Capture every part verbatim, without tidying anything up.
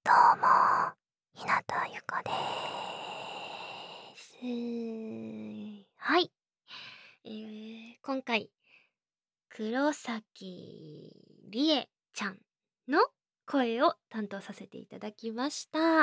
どうも、日向ゆかでーす。はい。えー、今回、黒崎理恵ちゃんの声を担当させていただきました。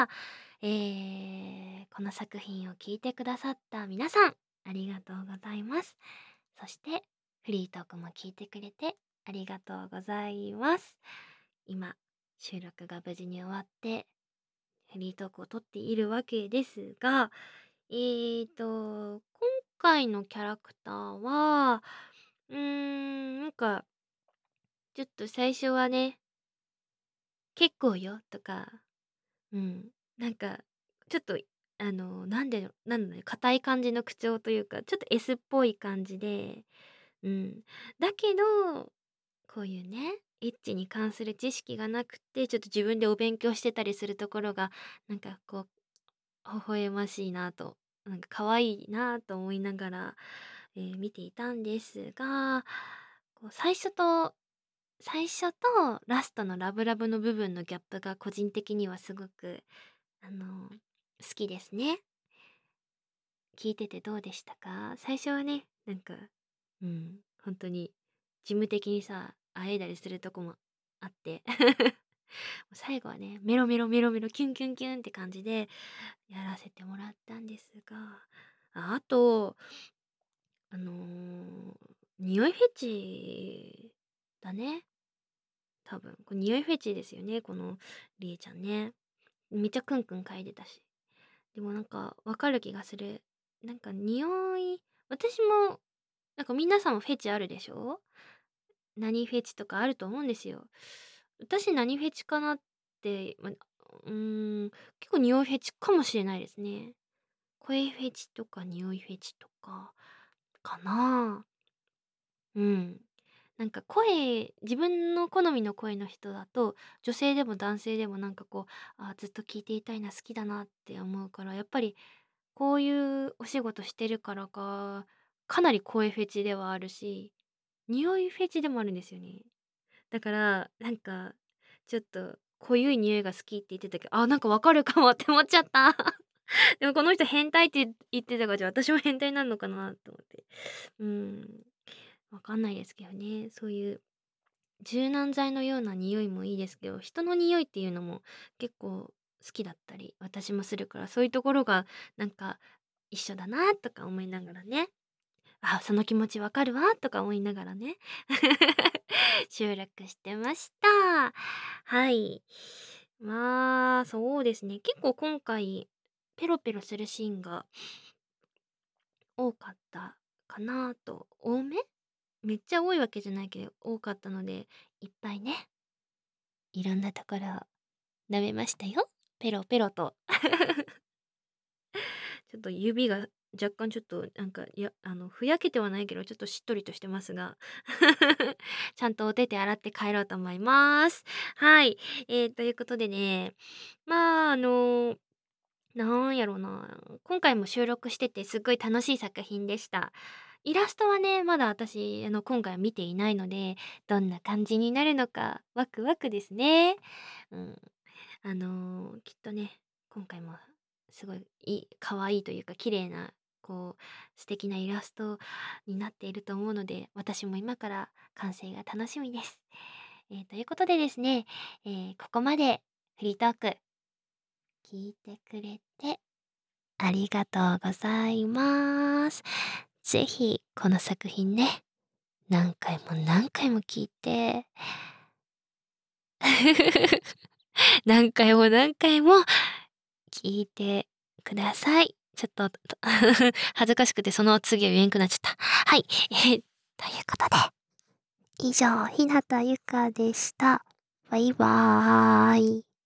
えー、この作品を聞いてくださった皆さん、ありがとうございます。そして、フリートークも聞いてくれてありがとうございます。今、収録が無事に終わって、フリートークを撮っているわけですが、えーと、今回のキャラクターは、うーん、なんか、ちょっと最初はね、結構よとか、うん、なんか、ちょっと、あの、なんで、なんだろう、硬い感じの口調というか、ちょっと S っぽい感じで、うん。だけど、こういうね、エッチに関する知識がなくて、ちょっと自分でお勉強してたりするところが、なんかこう、微笑ましいなと、なんか可愛いなと思いながら、えー見ていたんですが、こう最初と最初とラストのラブラブの部分のギャップが個人的にはすごく、あの、好きですね。聞いててどうでしたか？最初はね、なんか、うん、本当に事務的にさ、あえいだりするとこもあって、最後はね、メロメロメロメロキュンキュンキュンって感じでやらせてもらったんですが、ああと、あのー匂いフェチだね。多分。これ匂いフェチですよね、このりえちゃんね。めっちゃクンクン嗅いでたし。でもなんかわかる気がする。なんか匂い、私も、なんか皆さんもフェチあるでしょ？何フェチとかあると思うんですよ。私何フェチかなって、ま、うーん、結構匂いフェチかもしれないですね。声フェチとか匂いフェチとかかな。うん。なんか声自分の好みの声の人だと、女性でも男性でもなんかこう、あ、ずっと聞いていたいな、好きだなって思うから、やっぱりこういうお仕事してるからか、かなり声フェチではあるし、匂いフェチでもあるんですよね。だから、なんか、ちょっと濃ゆい匂いが好きって言ってたけど、あ、なんかわかるかもって思っちゃった。でもこの人変態って言ってたから、じゃあ私も変態になるのかなと思って。うん、わかんないですけどね。そういう柔軟剤のような匂いもいいですけど、人の匂いっていうのも結構好きだったり、私もするから、そういうところがなんか一緒だなとか思いながらね。あ、その気持ちわかるわとか思いながらね。収録してました。はい。まあ、そうですね。結構今回、ペロペロするシーンが多かったかなと。多めめっちゃ多いわけじゃないけど、多かったので、いっぱいね、いろんなところを舐めましたよ。ペロペロと。ちょっと指が若干ちょっとなんか、いや、あの、ふやけてはないけど、ちょっとしっとりとしてますが、ちゃんとお手手洗って帰ろうと思います。はい。えー、ということでね、まあ、あの、なんやろな、今回も収録しててすっごい楽しい作品でした。イラストはね、まだ私、あの、今回は見ていないので、どんな感じになるのかワクワクですね。うん。あのーきっとね、今回もすごいいい可愛いというか綺麗な、こう、素敵なイラストになっていると思うので、私も今から完成が楽しみです。えーということでですね、えーここまでフリートーク聞いてくれてありがとうございます。ぜひこの作品ね、何回も何回も聞いて何回も何回も聞いてください。ちょっと、と恥ずかしくてその次は言えんくなっちゃった。はい。えー、ということで、以上、ひなたゆかでした。バイバーイ。